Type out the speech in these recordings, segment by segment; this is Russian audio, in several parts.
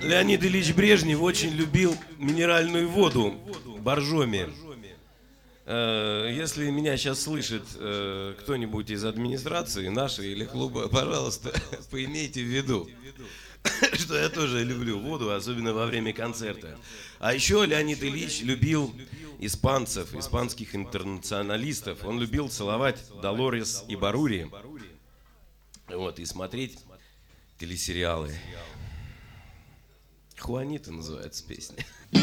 Леонид Ильич Брежнев очень любил минеральную воду, боржоми. Если меня сейчас слышит кто-нибудь из администрации нашей или клуба, пожалуйста, поимейте в виду, что я тоже люблю воду, особенно во время концерта. А еще Леонид Ильич любил испанцев, испанских интернационалистов. Он любил целовать Долорес и Барури. Вот, и смотреть телесериалы. Хуанита называется песня.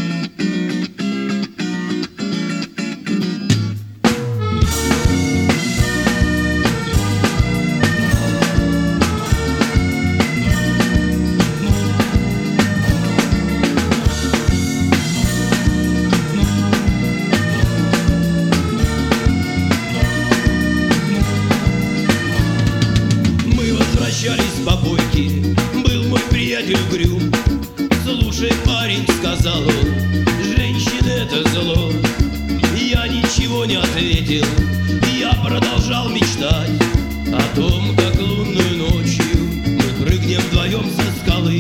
Мы возвращались по бойке, был мой приятель угрюм. Слушай, парень, сказал он, женщины это зло. Я ничего не ответил, я продолжал мечтать о том, как лунную ночью мы прыгнем вдвоем со скалы.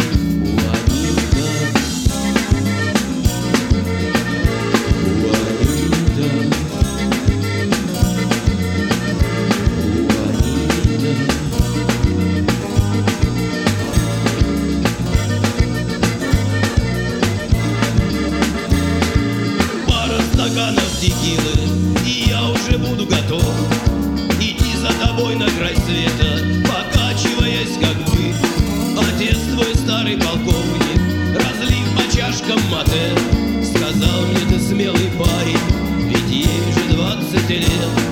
Стаканов текилы, и я уже буду готов идти за тобой на край света, покачиваясь, как бы отец твой старый полковник, разлив по чашкам мате, сказал мне: ты смелый парень, ведь ей же 20 лет.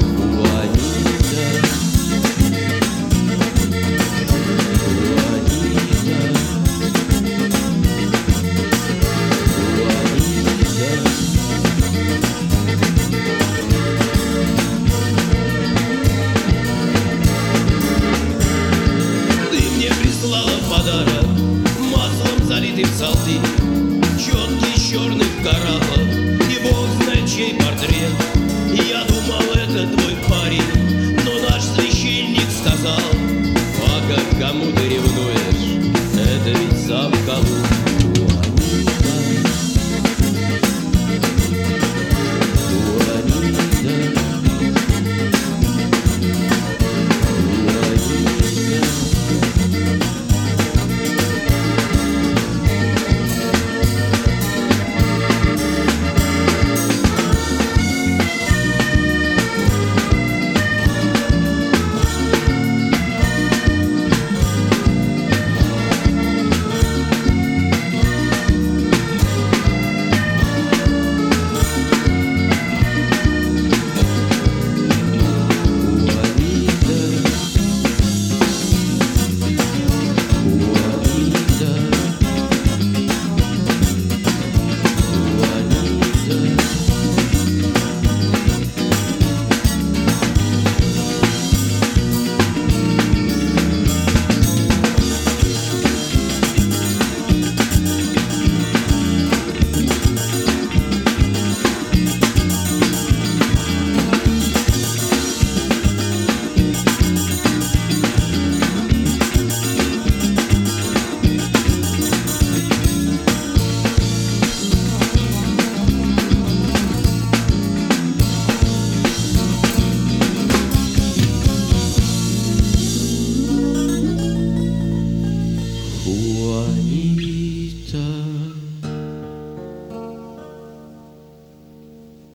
Подарок маслом залитый в салты, четкий черных кораллов, и бог знает чей портрет. Я думал, это твой парень, но наш священник сказал: пока кому ты ревнуешь, это ведь сам Колумб.